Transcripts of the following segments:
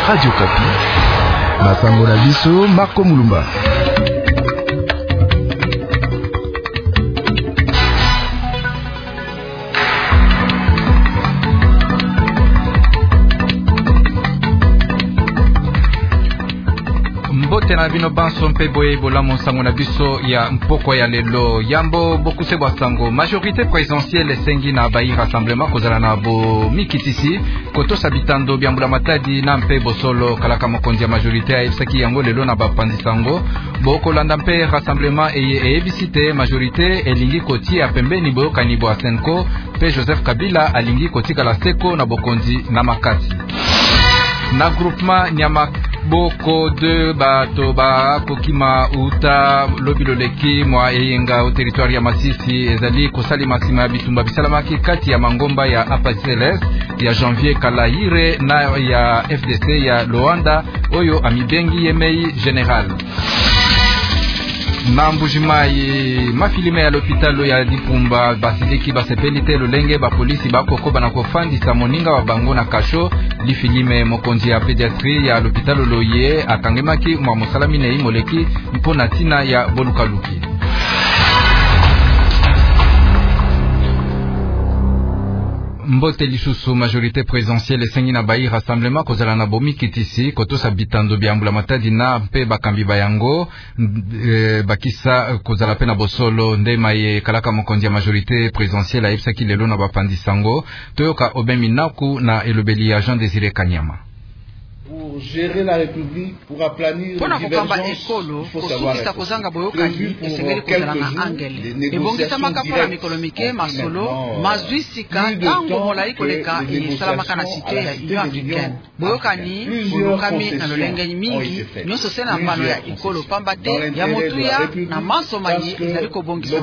Radio Kapi. Masango na biso Marco Mulumba. Tena bino banso mpe boye bolamo sango na biso ya mpoko ya lelo yambo bokuse bwa sango majorité présidentielle sengi na bayi rassemblement kozala na bo mikitisi kotosa bitando byambula matadi na mpe bosolo kalaka mokonzi ya majorité ya efsaki yango lelo na bapandi sango bokolanda mpe rassemblement eyebisite majorité elingi koti ya pembeni boyokani bo Asenko mpe Joseph Kabila alingi kotikala seko na bokonzi na makasi na groupement nyama boko de bato ba kokima uta lobilo leki mwa eyenga au territoire ya Masisi ezali kosali masima ya bitumba bisalamaki kati ya mangomba ya APCLS ya Janvier Kalayire na ya FDC ya Luanda oyo amibengi yemei general na Mbujimai mafilime ya l'hôpital ya Dipumba basiliki basepelite lolenge ba polisi bakoko bana kofandisa moninga wa bango na kasho li filime mokonzi ya pédiatrie ya l'hôpital loye akangemaki mwa mosalamine imoleki mpona tina ya bolukaluki. Mbote lisusu majorité présidentielle esengi na bayi rassemblement kozala na bomi kitisi kotosa bitando byambula matadi na mpe bakambi bayango bakisa kozala pe na bosolo ndema ye kalaka mokonzi ya majorité présidentielle ayebisaki lelo na bapandi sango toyoka obemi naku na elobeli ya Jean Désiré Kanyama. Pour gérer la République, pour aplanir les divergences, il faut savoir être prévu pour quelques jours, les négociations directes ont pris maintenant plus de temps que les négociations à la cité de l'Union africaine. Plusieurs concessions ont été faites. Dans l'intérêt de la République, parce que l'objectif est essentiel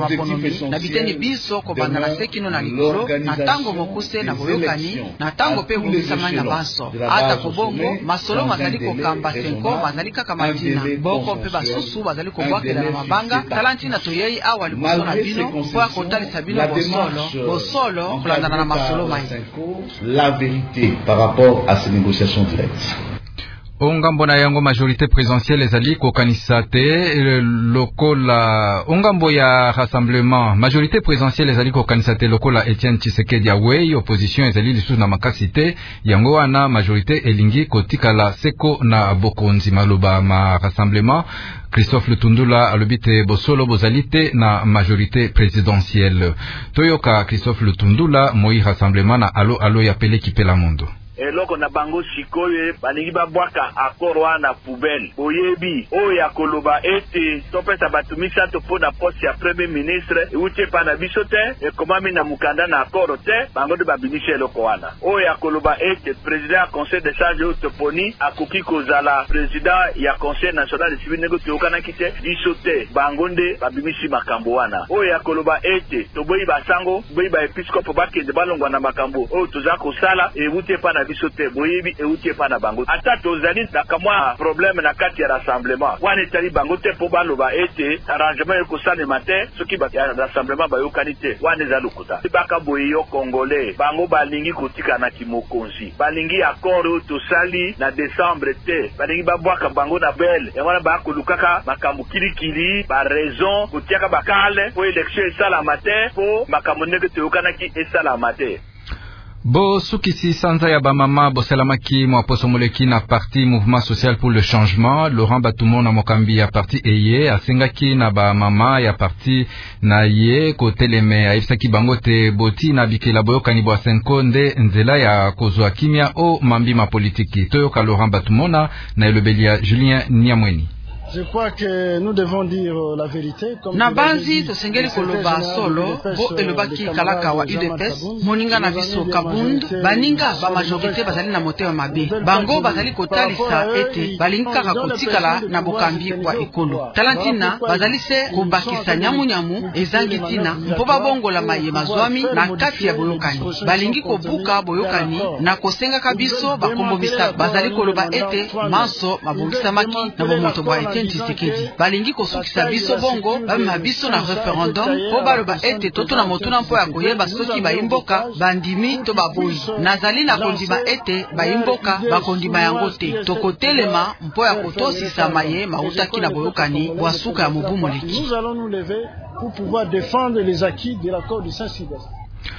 de l'organisation des élections à tous les échelons de la base au sommet. Masolo mazali kokamba senko mazali kaka matina boko pe basusu bazali kobwakela na mabanga talanti na toyei awali kusona bino kwa kotalisa bino bosolo kulandana na masolo mai la vérité par rapport à ces négociations directes. Ongambo na yango majorité présidentielle ezali kokanisa te lokola ongambo ya rassemblement majorité présidentielle ezali kokanisa te lokola Etienne Tshisekedi awe opposition ezali lisusu na makasi te yango wana majorité elingi kotikala seko na bokonzi maloba ma rassemblement Christophe Lutundula alobite bosolo bozalite na majorité présidentielle toyoka Christophe Lutundula moi rassemblement na alo ya peleki pela mondo. Eloko na bango sikoye baningi babwaka akoro wana poubelle boyebi oya koloba ete topesa batumisa topo na poste ya premier ministre eutie pa na biso te ekomami na mukanda na akoro te bango de babinisha eloko wana oya koloba ete président ya conseil de charge utoponi akoki kozala président ya conseil national de civil nego toyokanaki te biso te bango nde babimisi makambo wana oya koloba ete toboyi basango boyi ba episcope bakende balongwa na makambo oyo toza kosala eutie pa na biso te boyebi eutie pa na bango ata tozali na kamwa problème na kati ya rassemblement wana etali bango te po baloba ete arrangement ekosalema te soki ya rassemblement bayokani te wana eza lokuta baka boye yo congolais bango balingi kotika na kimokonzi balingi accord oyo tosali na décembre te balingi babwaka bango na bele yango wana bakolukaka makambo kilikili baraison kotiaka bakale po élection esalama te po makambo ndenge toyokanaki esalama te. Bo sukisi sanza ya bamama bosalamaki mwa poso moleki na parti Mouvement Social pour le Changement Laurent Batumo na mokambi ya parti eye asengaki na bamama ya parti na ye koteleme aifsaki bango te boti na bikela boyokani bwa Senko nde nzela ya kozwa kimia o mambima politiki toyoka Laurent Batumo na elobelia Julien Niamweni. Je crois que nous devons dire la vérité. Na banzi tosengeli koloba solo bo elobaki kalaka wa UDPS moninga na biso kabund baninga ba majorité bazali na motema mabe bango bazali kotalisa ete balingi kaka kotikala na bokambi kwa ekolo talantina bazali se kobakisa nyamunyamu ezangi tina mpo babongola maye mazwami na kati ya boyokani balingi kobuka boyokani na kosenga kabiso bakombomisa bazali koloba ete maso mabongisamaki na bomoto bwa Etienne Tshisekedi balingi kosukisa biso bongo bamema biso na referendum po baloba ete toto na motuna mpo ya koyeba soki bayimboka bandimi to baboyi. Nazali na kondima ete bayimboka bakondima yango te. Tokotelema mpo ya kotosisama ye mautaki na boyokani bwa suka ya mobu moleki. Nous allons nous lever pour pouvoir défendre les acquis de l'accord de Saint-Sylvestre.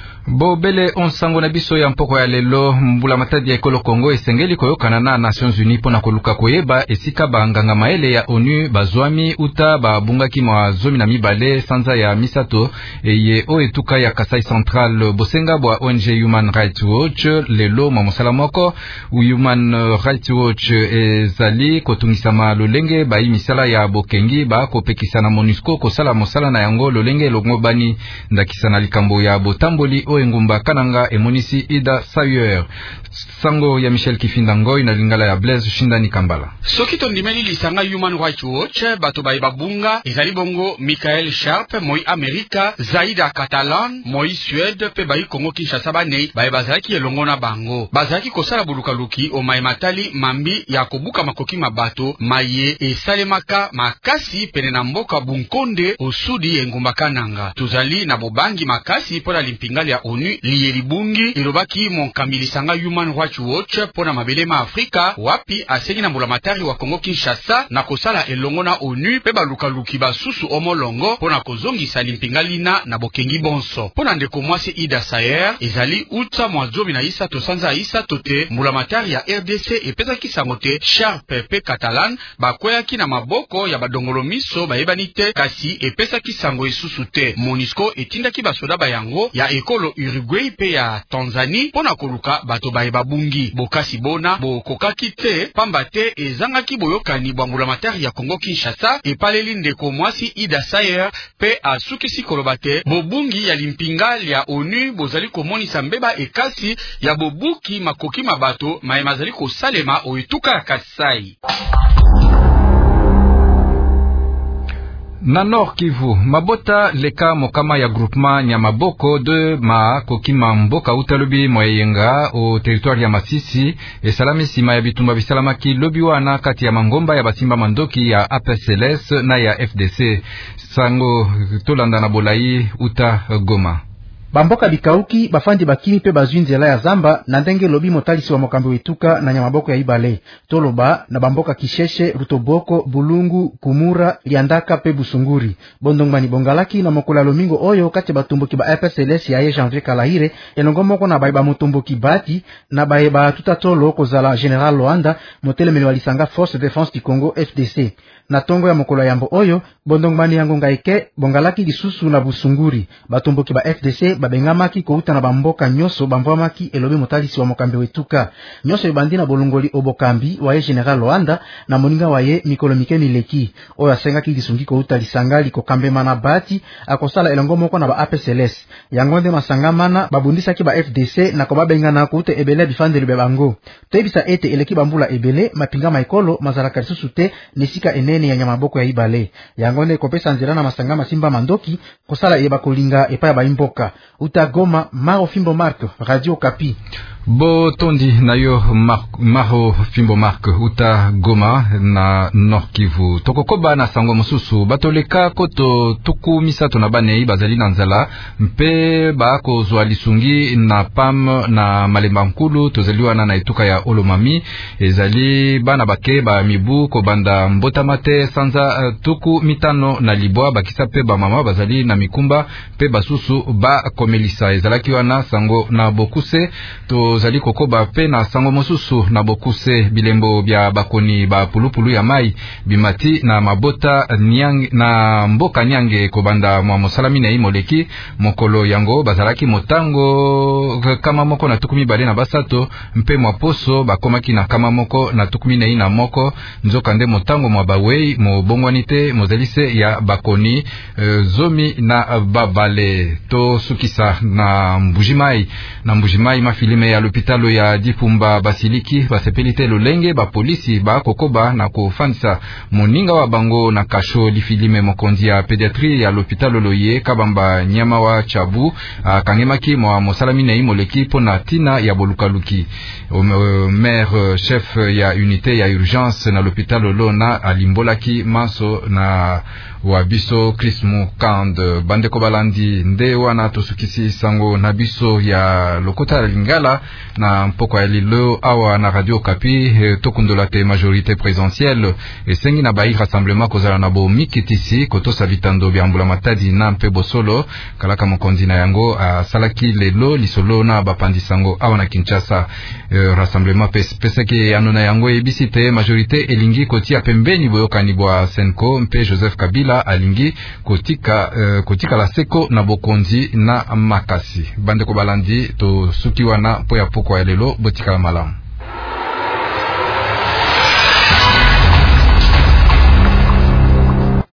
Bobele onsango na biso ya mpoko ya lelo mbula matadi ya ekolo Kongo esengeli koyokana na Nations Unies pona koluka koyeba esika banganga maele ya ONU bazwami uta babungaki mwa zomi na mibale sanza ya misato eye o etuka ya Kasai Central. Bosenga bwa ONG Human Rights Watch lelo mwa mosala moko Human Rights Watch ezali kotungisama lolenge bayi misala ya bokengi ba kopekisa na MONUSCO kosala mosala na yango lolenge longobani ndakisa na likambo ya botamboli engumba kananga emonisi Ida Sayer. Sango ya Michel Kifindango ina lingala ya Blaise Shindani Kambala. Soki tondimeli lisanga Human Rights Watch bato bayi babunga ezali bongo Michael Sharp moi Amerika, Zaida Catalan moi Suède pe bayi Kongo Kinshasa bane bayi bazalaki elongo na bango bazalaki kosala bulukaluki o mai matali mambi ya kobuka makoki mabato maye esalemaka makasi pene na mboka Bunkonde osudi engumba kananga. Tuzali na bobangi makasi pona limpingali ya ONU liyelibungi elobaki monkamilisanga Human Rights Watch pona mabelema Afrika wapi asengi na mbulamatari wa Kongo Kinshasa na kosala elongo na ONU pe balukaluki basusu omolongo pona kozongisa limpingali na bokengi bonso. Pona ndeko mwasi Ida Sayer ezali uta mwazomi na isa tosanza isa tote mbulamatari ya RDC epezaki sangote Sharp pe Catalan bakweyaki na maboko ya badongolo miso bayebani te kasi epesaki sango esusu te. MONUSCO etindaki basoda bayango ya ekolo Uruguay pe ya Tanzanie pona koluka bato baye babungi bokasi bona bokokaki te pamba te ezangaki boyokani bwambula matari ya Kongo Kinshasa epaleli ndeko mwasi Ida Sayer pe asukisi koloba te bobungi ya limpingali ya ONU bozali komonisa mbeba ekasi ya bobuki makoki mabato maye mazali kosalema oetuka ya Kasai. Na Nord Kivu, mabota leka mokama ya groupement Nyamaboko de ma kokima mboka utalobi moyenga o territoire ya Masisi esalami sima ya bitumba bisalamaki lobi wana kati ya mangomba ya basimba mandoki ya APCLS na ya FDC. Sango tolanda na bolai uta Goma. Bamboka bikauki bafandi bakini pe bazwi nzela ya zamba na ndenge lobi motalisi wa mokambi wetuka na Nyamaboko ya ibale toloba na bamboka Kisheshe, Rutoboko, Bulungu, Kumura, Liandaka pe Busunguri bondongmani bongalaki na mokola lomingo oyo kati batumboki ba FSLS ya Janvier Kalahire elongo moko na baiba motomboki bati na baiba tutatolo kozala General Loanda motelemeli walisanga Force de Défense du Congo FDC na tongo ya mokola yambo oyo bondongmani yango ngaike bongalaki lisusu na Busunguri batumboki ba FDC babengamaki kouta na bamboka nyoso bambwamaki elobi motalisi wa mokambi wetuka nyoso ebandi na bolongoli obokambi waye General Loanda na moninga waye mikolo mike mileki oyo asengaki lisungi kouta lisangali kokambema na bati akosala elongo moko na ba APCLS yangonde masangamana babundisaki ba FDC na kobabengana kouta ebele bifandeli bebango tebisa ete eleki bambula ebele mapinga maikolo mazalaka lisusu te nisika enene ya Nyamaboko ya ibale yangonde kopesa nzela na masangama simba mandoki kosala eba kolinga epa ya baimboka. Uta Goma, Maro Fimbo Mark, Radio Kapi. Bo tondi na yo Maro Fimbo Mark, Uta Goma na Nord Kivu. Tokokoba na sango mosusu, batoleka koto tuku misato na banei bazali na nzala, mpe baako zwa lisungi na PAM na Malemba Nkulu, tozaliwa na etuka ya Olomami, ezali bana bake ba mibu kobanda mbotamate sanza tuku mitano na libwa bakisa pe ba mama bazali na mikumba pe basusu ba komelisa ezalaki wana sango na Bokuse tozali kokoba pe na sango mosusu na Bokuse bilembo bya bakoni ba pulupulu ya mai bimati na mabota nyang na mboka nyange kobanda mwa mosalami na imoleki mokolo yango bazalaki motango kama moko na tukumi bale na basato mpe mwa poso bakomaki na kama moko na tukumi na ina moko nzoka nde motango mwa bawei mo bongwanite mozelise ya bakoni zomi na babale to sukisa na Mbujimai mafilime ya l'hôpital ya Dipumba Basiliki basepelite lolenge ba polisi ba kokoba na kofandisa moninga wa bango na kasho lifilime mokonzi ya pédiatrie ya l'hôpital loye kabamba nyama wa chabu kangemaki mwa mosalamine imoleki pona tina ya bolukaluki. Maire chef ya unité ya urgence na l'hôpital lona alimbolaki maso na wabiso Krismu Kand bandeko balandi nde wana tosukisi sango na biso ya lokota lingala na mpoko ya lilo awa na Radio Kapi tokundola te majorité présidentielle esengi na bai rassemblement kozala na bo mikitisi kotosa bitando byambula matadi na mpe bosolo kalaka mokonzi na yango salaki lelo lisolo na bapandi sango awa na Kinshasa. Rassemblement peseke anona yango ebisite majorité elingi kotia pembeni boyokani bwa Senko mpe Joseph Kabila alingi kotika la seko na bokonzi na makasi bandeko balandi to sukiwana po ya poko ya lelo botika malamu.